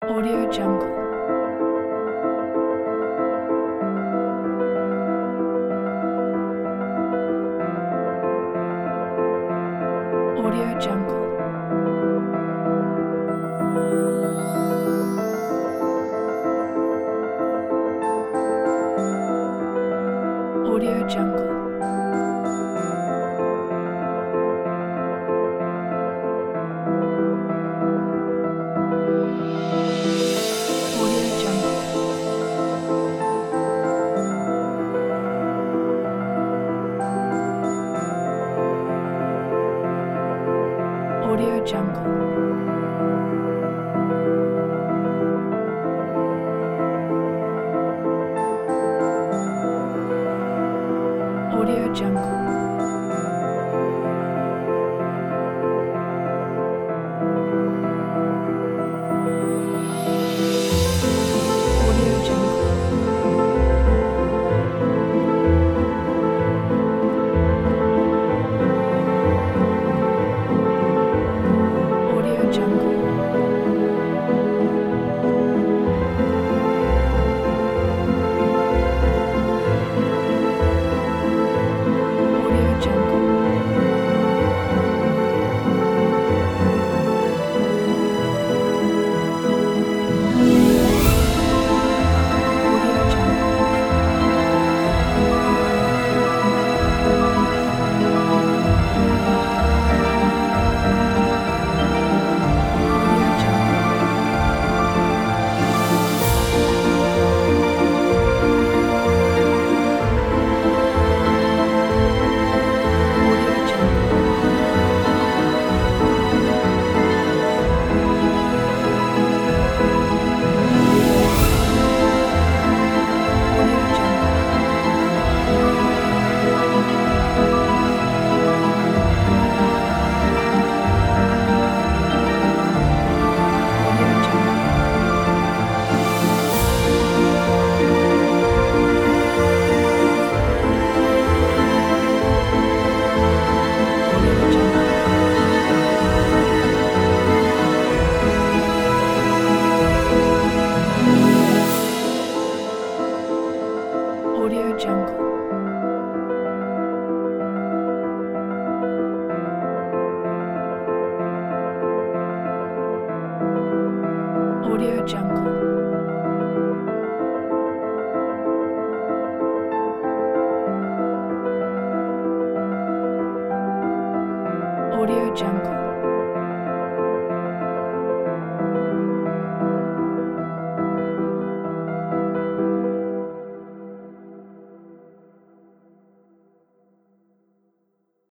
Audio Jungle. Audio Jungle. Audio Jungle. Audio Jungle. Audio Jungle. Audio Jungle. Audio Jungle. Audio Jungle. Audio Jungle. Audio Jungle. Audio Jungle. Audio Jungle. Audio Jungle. Audio Jungle. Audio Jungle. Audio Jungle. Audio Jungle.